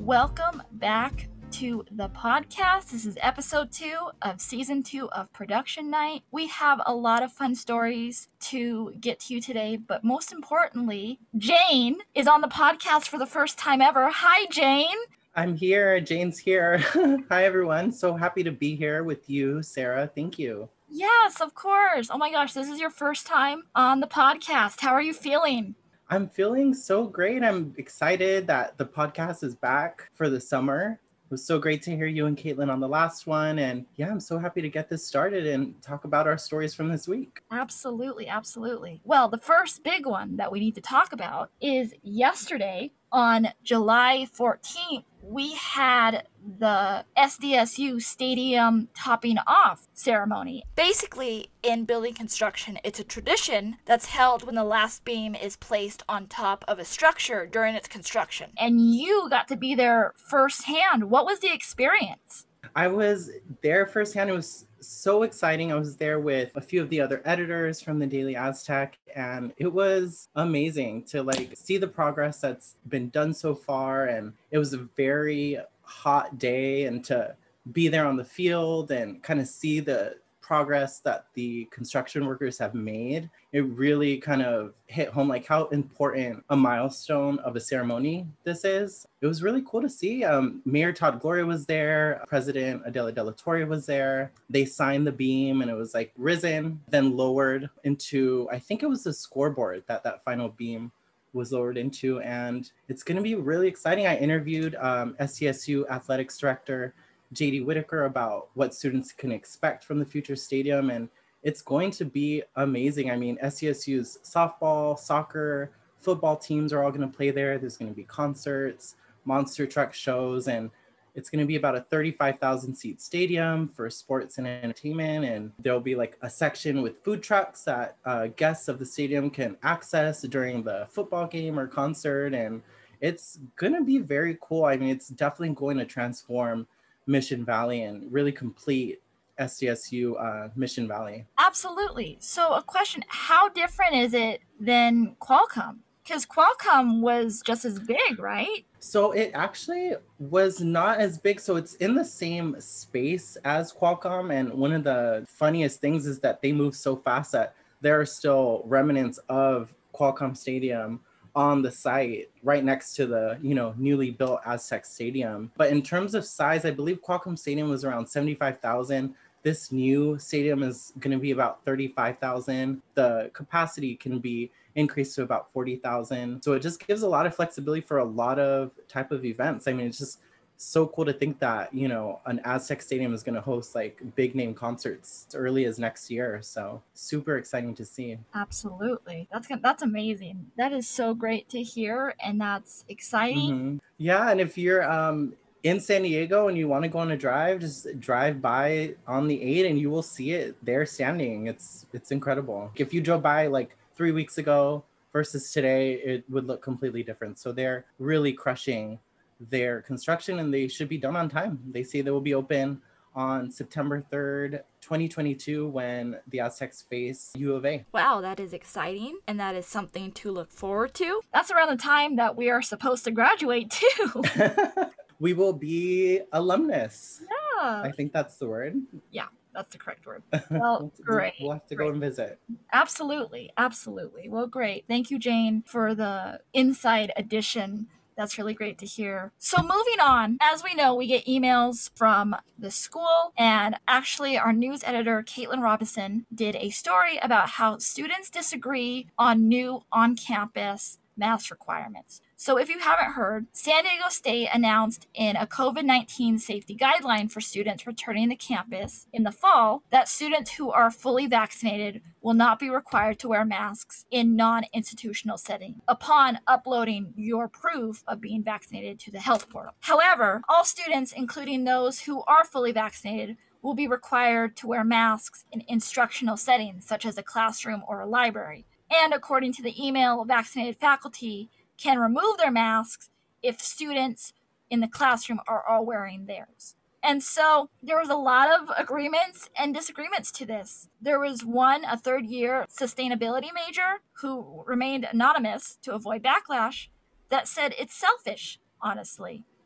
Welcome back to the podcast. This is episode 2 of season 2 of Production Night. We have a lot of fun stories to get to you today, but most importantly, Jane is on the podcast for the first time ever. Hi, Jane. I'm here. Jane's here. Hi, everyone. So happy to be here with you, Sarah. Thank you. Yes, of course. Oh my gosh, this is your first time on the podcast. How are you feeling? I'm feeling so great. I'm excited that the podcast is back for the summer. It was so great to hear you and Caitlin on the last one. And yeah, I'm so happy to get this started and talk about our stories from this week. Absolutely, absolutely. Well, the first big one that we need to talk about is yesterday on July 14th, we had the SDSU stadium topping off ceremony. Basically, in building construction, it's a tradition that's held when the last beam is placed on top of a structure during its construction. And you got to be there firsthand. What was the experience? I was there firsthand. It was so exciting. I was there with a few of the other editors from the Daily Aztec, and it was amazing to see the progress that's been done so far. And it was a very hot day, and to be there on the field and kind of see the progress that the construction workers have made, it really kind of hit home how important a milestone of a ceremony this is. It was really cool to see. Mayor Todd Gloria was there, President Adela de la Torre was there. They signed the beam, and it was risen, then lowered into, I think it was the scoreboard that final beam was lowered into, and it's going to be really exciting. I interviewed SDSU athletics director JD Whitaker about what students can expect from the future stadium, and it's going to be amazing. I mean, SDSU's softball, soccer, football teams are all going to play there. There's going to be concerts, monster truck shows, and it's going to be about a 35,000 seat stadium for sports and entertainment. And there'll be a section with food trucks that guests of the stadium can access during the football game or concert. And it's going to be very cool. I mean, it's definitely going to transform Mission Valley and really complete SDSU Mission Valley. Absolutely. So a question, how different is it than Qualcomm? Because Qualcomm was just as big, right? So it actually was not as big. So it's in the same space as Qualcomm. And one of the funniest things is that they move so fast that there are still remnants of Qualcomm Stadium on the site right next to the newly built Aztec Stadium. But in terms of size, I believe Qualcomm Stadium was around 75,000. This new stadium is going to be about 35,000. The capacity can be increased to about 40,000. So it just gives a lot of flexibility for a lot of type of events. I mean, it's just so cool to think that, an Aztec Stadium is going to host big name concerts as early as next year. So super exciting to see. Absolutely. That's amazing. That is so great to hear, and that's exciting. Mm-hmm. Yeah, and if you're in San Diego and you want to go on a drive, just drive by on the 8 and you will see it there standing. It's incredible. If you drove by 3 weeks ago versus today, it would look completely different. So they're really crushing their construction, and they should be done on time. They say they will be open on September 3rd, 2022, when the Aztecs face U of A. Wow, that is exciting, and that is something to look forward to. That's around the time that we are supposed to graduate too. We will be alumnus. Yeah. I think that's the word. Yeah, that's the correct word. Well, great. We'll have to go and visit. Absolutely, absolutely. Well, great. Thank you, Jane, for the inside edition. That's really great to hear. So moving on, as we know, we get emails from the school, and actually our news editor, Caitlin Robinson, did a story about how students disagree on new on-campus mask requirements. So if you haven't heard, San Diego State announced in a COVID-19 safety guideline for students returning to campus in the fall that students who are fully vaccinated will not be required to wear masks in non-institutional settings upon uploading your proof of being vaccinated to the health portal. However, all students, including those who are fully vaccinated, will be required to wear masks in instructional settings such as a classroom or a library. And according to the email, vaccinated faculty can remove their masks if students in the classroom are all wearing theirs. And so there was a lot of agreements and disagreements to this. There was one, a third-year sustainability major, who remained anonymous to avoid backlash, that said it's selfish, honestly.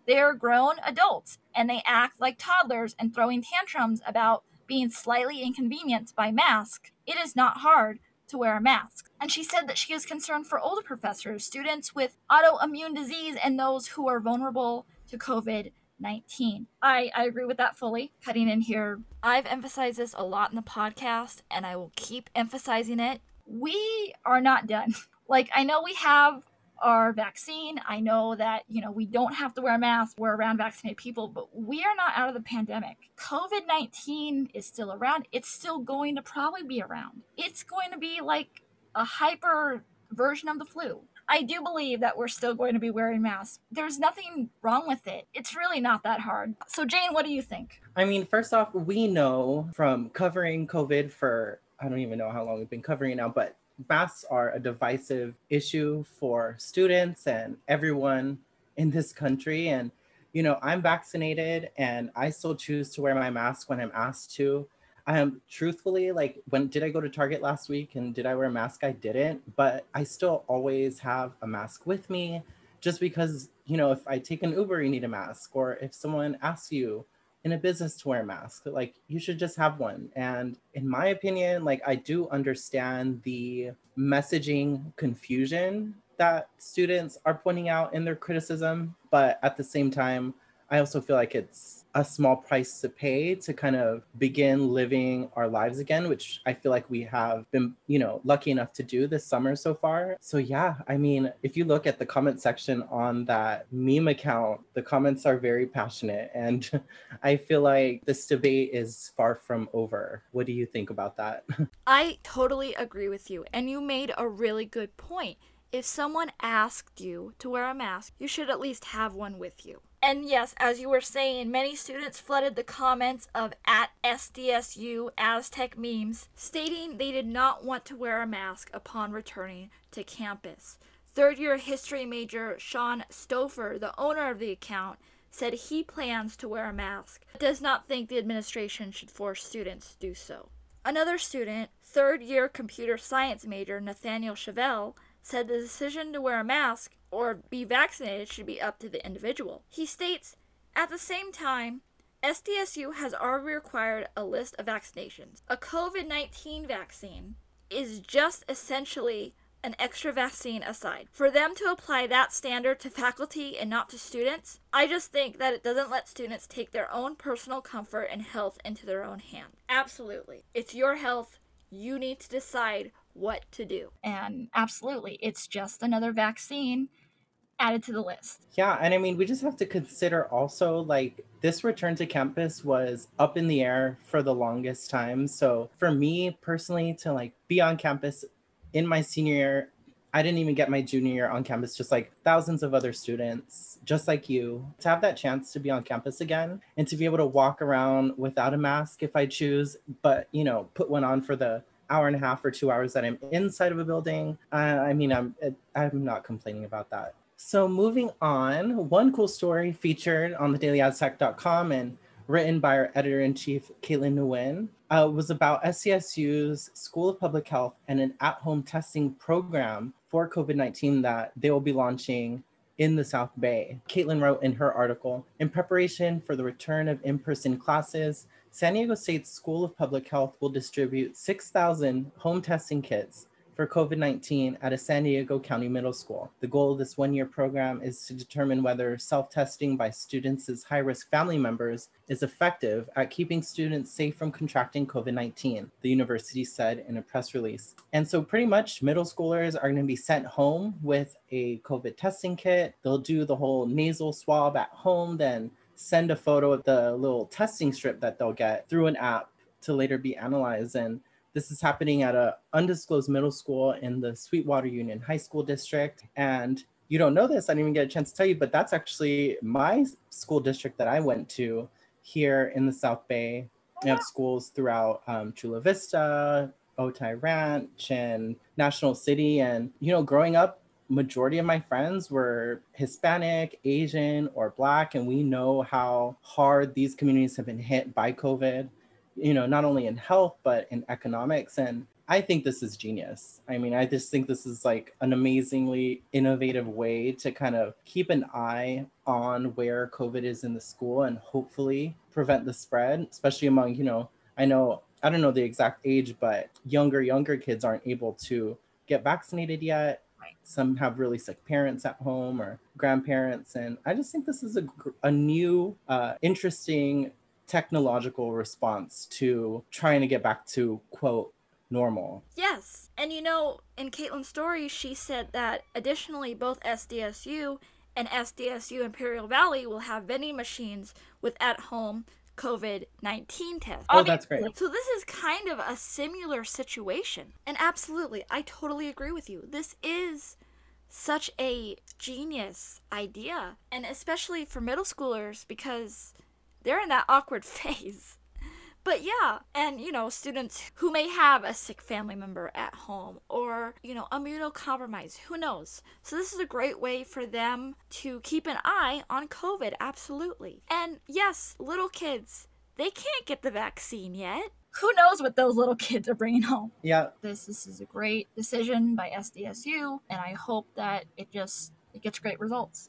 They are grown adults and they act like toddlers and throwing tantrums about being slightly inconvenienced by masks. It is not hard to wear a mask. And she said that she is concerned for older professors, students with autoimmune disease, and those who are vulnerable to COVID 19. I agree with that fully. Cutting in here, I've emphasized this a lot in the podcast, and I will keep emphasizing it. We are not done. Like, I know we have our vaccine. I know that, we don't have to wear a mask. We're around vaccinated people, but we are not out of the pandemic. COVID 19 is still around. It's still going to probably be around. It's going to be like a hyper version of the flu. I do believe that we're still going to be wearing masks. There's nothing wrong with it. It's really not that hard. So, Jane, what do you think? I mean, first off, we know from covering COVID for, I don't even know how long we've been covering it now, but masks are a divisive issue for students and everyone in this country. And, I'm vaccinated and I still choose to wear my mask when I'm asked to. Truthfully, like, when did I go to Target last week and did I wear a mask? I didn't, but I still always have a mask with me just because, if I take an Uber, you need a mask, or if someone asks you in a business to wear a mask, like, you should just have one. And in my opinion, like, I do understand the messaging confusion that students are pointing out in their criticism, but at the same time, I also feel like it's a small price to pay to kind of begin living our lives again, which I feel like we have been, lucky enough to do this summer so far. So yeah, I mean, if you look at the comment section on that meme account, the comments are very passionate. And I feel like this debate is far from over. What do you think about that? I totally agree with you. And you made a really good point. If someone asked you to wear a mask, you should at least have one with you. And yes, as you were saying, many students flooded the comments of @SDSU Aztec memes, stating they did not want to wear a mask upon returning to campus. Third-year history major Sean Stouffer, the owner of the account, said he plans to wear a mask, but does not think the administration should force students to do so. Another student, third-year computer science major Nathaniel Chevelle, said the decision to wear a mask or be vaccinated should be up to the individual. He states, at the same time, SDSU has already required a list of vaccinations. A COVID-19 vaccine is just essentially an extra vaccine aside. For them to apply that standard to faculty and not to students, I just think that it doesn't let students take their own personal comfort and health into their own hands. Absolutely. It's your health. You need to decide what to do. And absolutely, it's just another vaccine added to the list. Yeah, and I mean, we just have to consider also, like, this return to campus was up in the air for the longest time. So for me personally to like be on campus in my senior year, I didn't even get my junior year on campus, just like thousands of other students, just like you, to have that chance to be on campus again and to be able to walk around without a mask if I choose, but, put one on for the hour and a half or 2 hours that I'm inside of a building. I'm not complaining about that. So moving on, one cool story featured on the dailyaztec.com and written by our editor-in-chief, Caitlin Nguyen, was about SCSU's School of Public Health and an at-home testing program for COVID-19 that they will be launching in the South Bay. Caitlin wrote in her article, in preparation for the return of in-person classes, San Diego State's School of Public Health will distribute 6,000 home testing kits for COVID-19 at a San Diego County middle school. The goal of this one-year program is to determine whether self-testing by students' high-risk family members is effective at keeping students safe from contracting COVID-19, the university said in a press release. And so pretty much middle schoolers are going to be sent home with a COVID testing kit. They'll do the whole nasal swab at home, then send a photo of the little testing strip that they'll get through an app to later be analyzed. And this is happening at an undisclosed middle school in the Sweetwater Union High School District. And you don't know this, I didn't even get a chance to tell you, but that's actually my school district that I went to here in the South Bay. We have schools throughout Chula Vista, Otay Ranch, and National City. And, growing up, majority of my friends were Hispanic, Asian, or Black, and we know how hard these communities have been hit by COVID. Not only in health, but in economics. And I think this is genius. I mean, I just think this is like an amazingly innovative way to kind of keep an eye on where COVID is in the school and hopefully prevent the spread, especially among, I don't know the exact age, but younger kids aren't able to get vaccinated yet. Right. Some have really sick parents at home or grandparents. And I just think this is a new, interesting technological response to trying to get back to, quote, normal. Yes. And in Caitlin's story, she said that additionally, both SDSU and SDSU Imperial Valley will have vending machines with at home COVID-19 tests. Oh, that's great. So this is kind of a similar situation. And absolutely, I totally agree with you. This is such a genius idea. And especially for middle schoolers, because they're in that awkward phase. But yeah, and students who may have a sick family member at home or, immunocompromised, who knows? So this is a great way for them to keep an eye on COVID, absolutely. And yes, little kids, they can't get the vaccine yet. Who knows what those little kids are bringing home? Yeah. This is a great decision by SDSU, and I hope that it gets great results.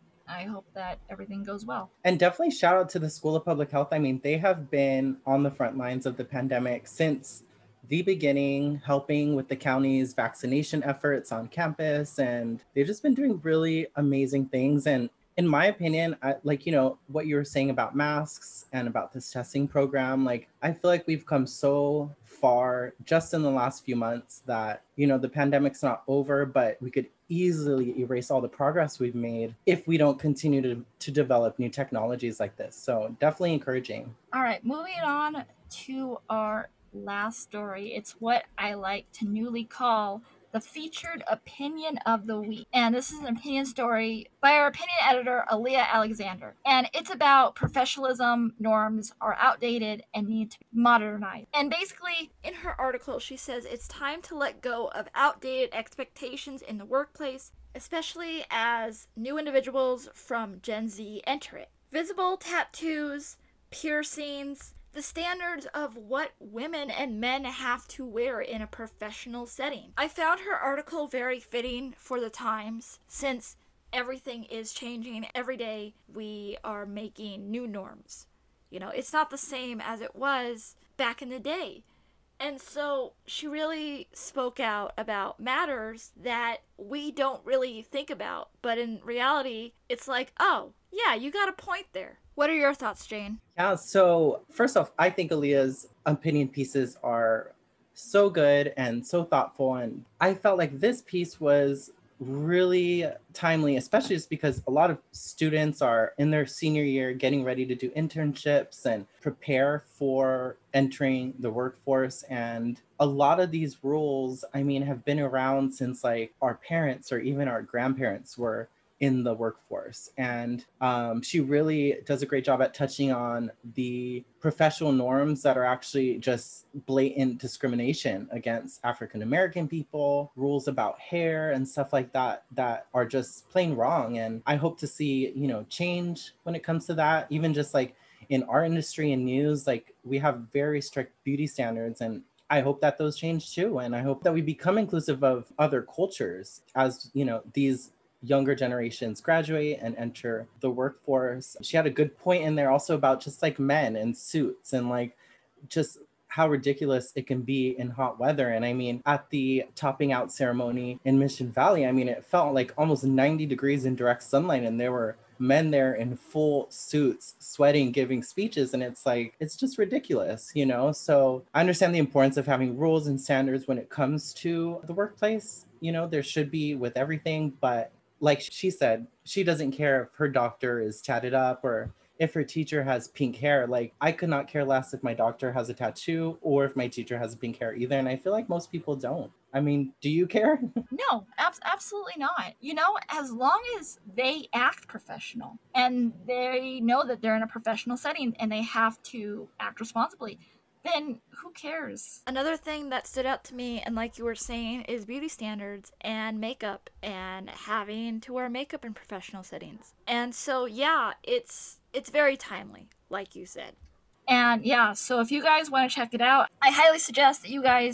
I hope that everything goes well. And definitely shout out to the School of Public Health. I mean, they have been on the front lines of the pandemic since the beginning, helping with the county's vaccination efforts on campus. And they've just been doing really amazing things. And in my opinion, what you were saying about masks and about this testing program, I feel like we've come so far just in the last few months that, the pandemic's not over, but we could easily erase all the progress we've made if we don't continue to develop new technologies like this. So definitely encouraging. All right, moving on to our last story. It's what I like to newly call the featured opinion of the week. And this is an opinion story by our opinion editor, Aaliyah Alexander. And it's about professionalism norms are outdated and need to be modernized. And basically, in her article, she says it's time to let go of outdated expectations in the workplace, especially as new individuals from Gen Z enter it. Visible tattoos, piercings, the standards of what women and men have to wear in a professional setting. I found her article very fitting for the times, since everything is changing. Every day we are making new norms. It's not the same as it was back in the day. And so she really spoke out about matters that we don't really think about. But in reality, it's like, oh, yeah, you got a point there. What are your thoughts, Jane? Yeah, so first off, I think Aaliyah's opinion pieces are so good and so thoughtful. And I felt like this piece was really timely, especially just because a lot of students are in their senior year getting ready to do internships and prepare for entering the workforce. And a lot of these rules, have been around since our parents or even our grandparents were in the workforce. And she really does a great job at touching on the professional norms that are actually just blatant discrimination against African-American people, rules about hair and stuff like that are just plain wrong. And I hope to see, change when it comes to that. Even just in our industry and news, we have very strict beauty standards, and I hope that those change too. And I hope that we become inclusive of other cultures as, these younger generations graduate and enter the workforce. She had a good point in there also about just men in suits and just how ridiculous it can be in hot weather. And at the topping out ceremony in Mission Valley, it felt like almost 90 degrees in direct sunlight, and there were men there in full suits, sweating, giving speeches. And it's just ridiculous, So I understand the importance of having rules and standards when it comes to the workplace. There should be with everything, but like she said, she doesn't care if her doctor is tatted up or if her teacher has pink hair. I could not care less if my doctor has a tattoo or if my teacher has pink hair either. And I feel like most people don't. Do you care? No, absolutely not. As long as they act professional and they know that they're in a professional setting and they have to act responsibly, then who cares? Another thing that stood out to me, and like you were saying, is beauty standards and makeup and having to wear makeup in professional settings. And so, yeah, it's very timely, like you said. And yeah, so if you guys want to check it out, I highly suggest that you guys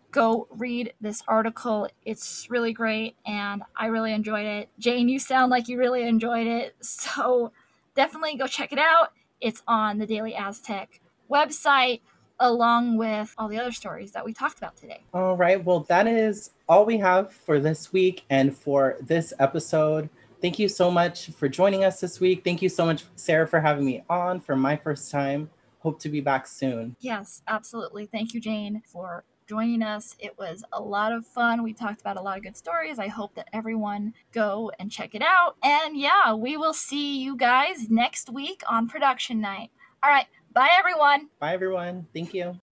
go read this article. It's really great and I really enjoyed it. Jane, you sound like you really enjoyed it. So definitely go check it out. It's on the Daily Aztec website, along with all the other stories that we talked about today. All right. Well, that is all we have for this week and for this episode. Thank you so much for joining us this week. Thank you so much, Sarah, for having me on for my first time. Hope to be back soon. Yes, absolutely. Thank you, Jane, for joining us. It was a lot of fun. We talked about a lot of good stories. I hope that everyone go and check it out. And yeah, we will see you guys next week on production night. All right. Bye, everyone. Bye, everyone. Thank you.